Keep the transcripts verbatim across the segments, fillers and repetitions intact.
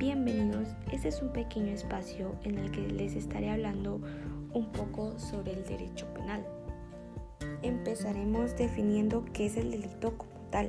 Bienvenidos, este es un pequeño espacio en el que les estaré hablando un poco sobre el derecho penal. Empezaremos definiendo qué es el delito como tal.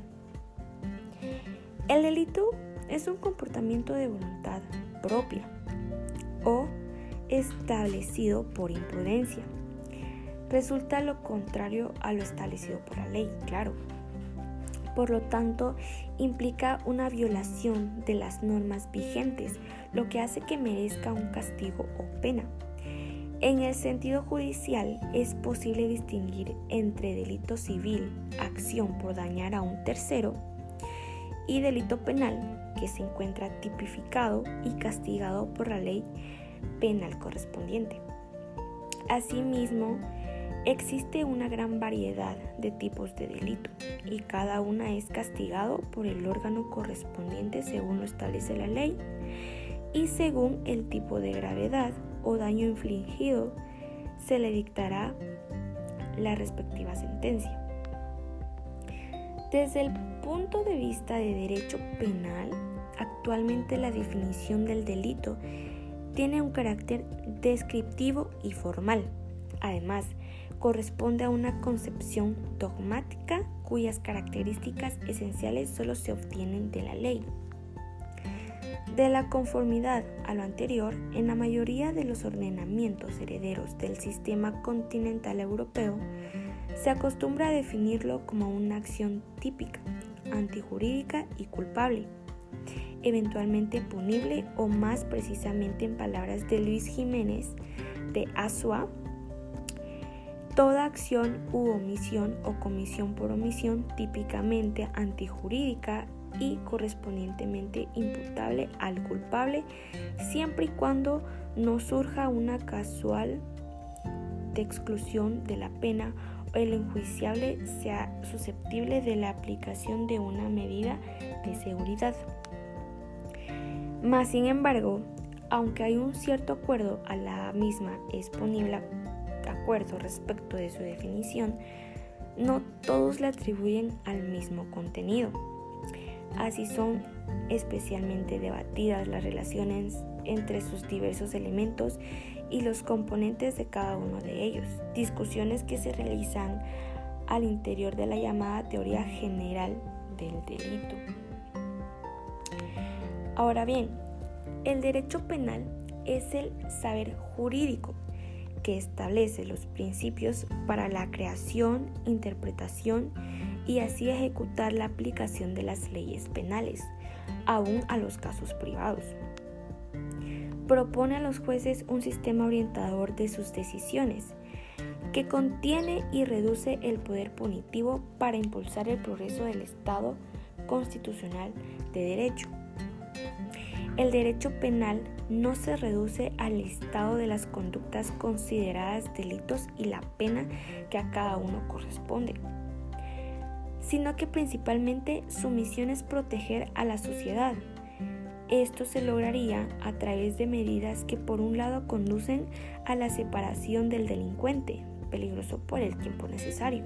El delito es un comportamiento de voluntad propia o establecido por imprudencia. Resulta lo contrario a lo establecido por la ley, claro. Por lo tanto, implica una violación de las normas vigentes, lo que hace que merezca un castigo o pena. En el sentido judicial, es posible distinguir entre delito civil, acción por dañar a un tercero, y delito penal, que se encuentra tipificado y castigado por la ley penal correspondiente. Asimismo, existe una gran variedad de tipos de delito y cada una es castigado por el órgano correspondiente según lo establece la ley y según el tipo de gravedad o daño infligido se le dictará la respectiva sentencia. Desde el punto de vista de derecho penal, actualmente la definición del delito tiene un carácter descriptivo y formal. Además, corresponde a una concepción dogmática cuyas características esenciales solo se obtienen de la ley. De la conformidad a lo anterior, en la mayoría de los ordenamientos herederos del sistema continental europeo, se acostumbra a definirlo como una acción típica, antijurídica y culpable, eventualmente punible o más precisamente en palabras de Luis Jiménez de Azua, toda acción u omisión o comisión por omisión típicamente antijurídica y correspondientemente imputable al culpable, siempre y cuando no surja una casual de exclusión de la pena o el enjuiciable sea susceptible de la aplicación de una medida de seguridad. Mas, sin embargo, aunque hay un cierto acuerdo a la misma es punible acuerdo respecto de su definición, no todos le atribuyen al mismo contenido. Así son especialmente debatidas las relaciones entre sus diversos elementos y los componentes de cada uno de ellos, discusiones que se realizan al interior de la llamada teoría general del delito. Ahora bien, el derecho penal es el saber jurídico que establece los principios para la creación, interpretación y así ejecutar la aplicación de las leyes penales, aún a los casos privados. Propone a los jueces un sistema orientador de sus decisiones, que contiene y reduce el poder punitivo para impulsar el progreso del Estado constitucional de derecho. El derecho penal no se reduce al listado de las conductas consideradas delitos y la pena que a cada uno corresponde, sino que principalmente su misión es proteger a la sociedad. Esto se lograría a través de medidas que por un lado conducen a la separación del delincuente, peligroso por el tiempo necesario,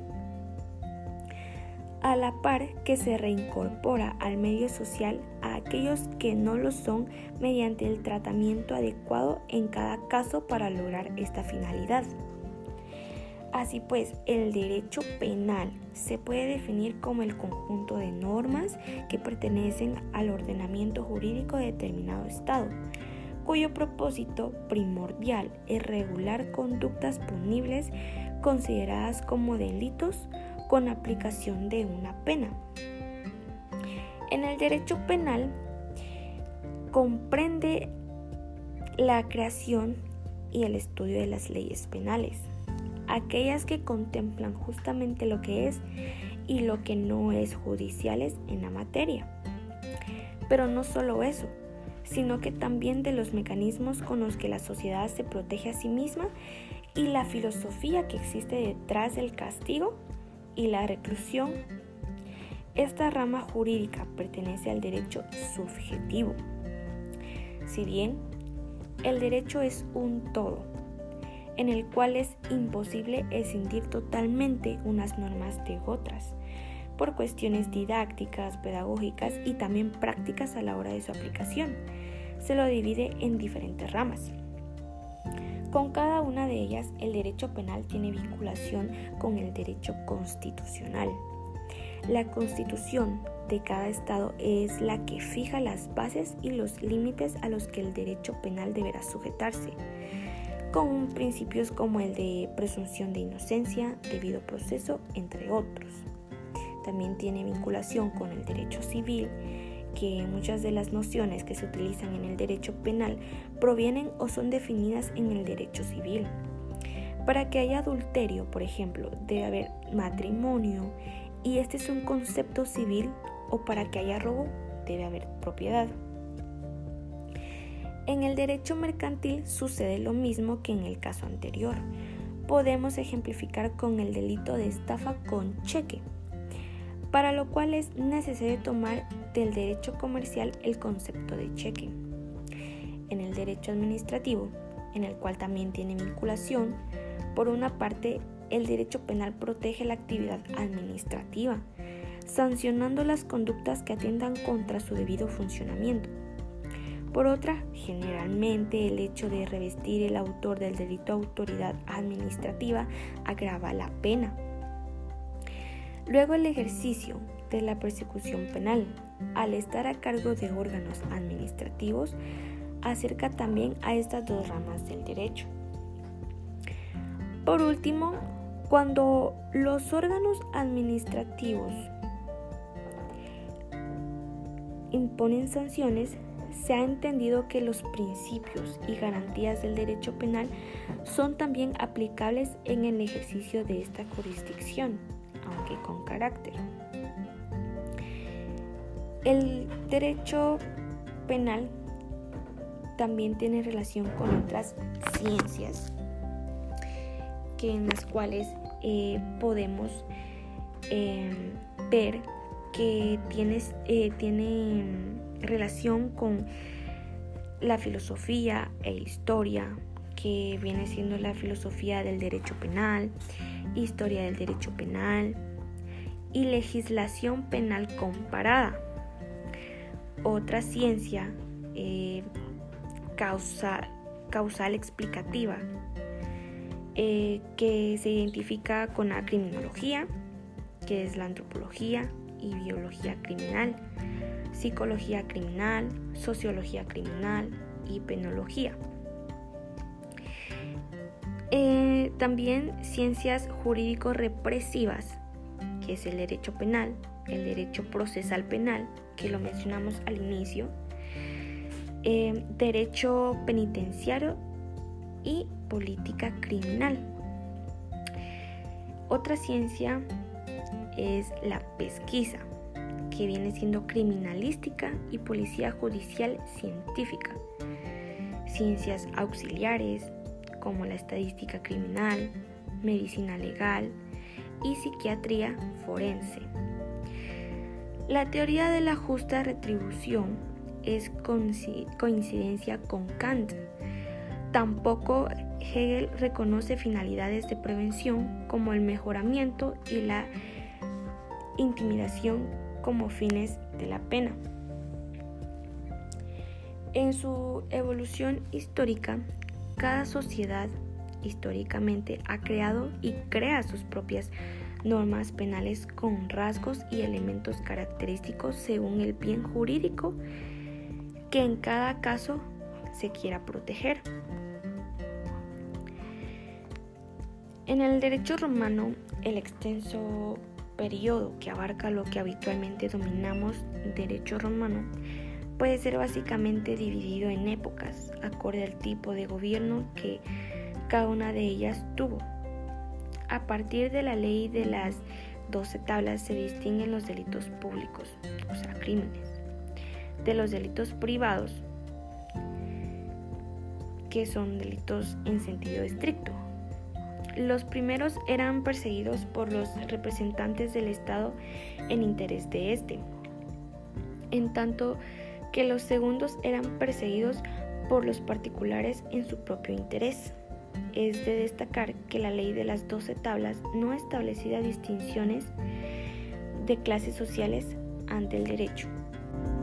a la par que se reincorpora al medio social a aquellos que no lo son mediante el tratamiento adecuado en cada caso para lograr esta finalidad. Así pues, el derecho penal se puede definir como el conjunto de normas que pertenecen al ordenamiento jurídico de determinado Estado, cuyo propósito primordial es regular conductas punibles consideradas como delitos con aplicación de una pena. En el derecho penal comprende la creación y el estudio de las leyes penales, aquellas que contemplan justamente lo que es y lo que no es judiciales en la materia. Pero no solo eso, sino que también de los mecanismos con los que la sociedad se protege a sí misma y la filosofía que existe detrás del castigo y la reclusión. Esta rama jurídica pertenece al derecho subjetivo. Si bien el derecho es un todo, en el cual es imposible escindir totalmente unas normas de otras, por cuestiones didácticas, pedagógicas y también prácticas a la hora de su aplicación. se lo divide en diferentes ramas. Con cada una de ellas, el derecho penal tiene vinculación con el derecho constitucional. La Constitución de cada estado es la que fija las bases y los límites a los que el derecho penal deberá sujetarse, con principios como el de presunción de inocencia, debido proceso, entre otros. También tiene vinculación con el derecho civil, que muchas de las nociones que se utilizan en el derecho penal provienen o son definidas en el derecho civil. Para que haya adulterio, por ejemplo, debe haber matrimonio, y este es un concepto civil, o para que haya robo, debe haber propiedad. En el derecho mercantil sucede lo mismo que en el caso anterior. Podemos ejemplificar con el delito de estafa con cheque, para lo cual es necesario tomar del derecho comercial el concepto de cheque. En el derecho administrativo, en el cual también tiene vinculación, por una parte, el derecho penal protege la actividad administrativa, sancionando las conductas que atentan contra su debido funcionamiento. Por otra, generalmente el hecho de revestir el autor del delito autoridad administrativa agrava la pena. Luego, el ejercicio de la persecución penal, al estar a cargo de órganos administrativos, acerca también a estas dos ramas del derecho. Por último, cuando los órganos administrativos imponen sanciones, se ha entendido que los principios y garantías del derecho penal son también aplicables en el ejercicio de esta jurisdicción, aunque con carácter. El derecho penal también tiene relación con otras ciencias, que en las cuales eh, podemos eh, ver que tiene, eh, tiene relación con la filosofía e historia, que viene siendo la filosofía del derecho penal, historia del derecho penal y legislación penal comparada. Otra ciencia eh, causa, causal explicativa, eh, que se identifica con la criminología, que es la antropología y biología criminal, psicología criminal, sociología criminal y penología. Eh, también ciencias jurídico-represivas, que es el derecho penal, el derecho procesal penal, que lo mencionamos al inicio, eh, derecho penitenciario y política criminal. Otra ciencia es la pesquisa, que viene siendo criminalística y policía judicial científica. Ciencias auxiliares como la estadística criminal, medicina legal y psiquiatría forense. La teoría de la justa retribución es coincidencia con Kant. Tampoco Hegel reconoce finalidades de prevención como el mejoramiento y la intimidación como fines de la pena. En su evolución histórica, cada sociedad históricamente ha creado y crea sus propias normas penales con rasgos y elementos característicos según el bien jurídico que en cada caso se quiera proteger. En el derecho romano, el extenso periodo que abarca lo que habitualmente denominamos derecho romano puede ser básicamente dividido en épocas, acorde al tipo de gobierno que cada una de ellas tuvo. A partir de la ley de las doce tablas se distinguen los delitos públicos, o sea, crímenes, de los delitos privados, que son delitos en sentido estricto. Los primeros eran perseguidos por los representantes del Estado en interés de este, en tanto que los segundos eran perseguidos por los particulares en su propio interés. Es de destacar que la ley de las doce tablas no establecía distinciones de clases sociales ante el derecho.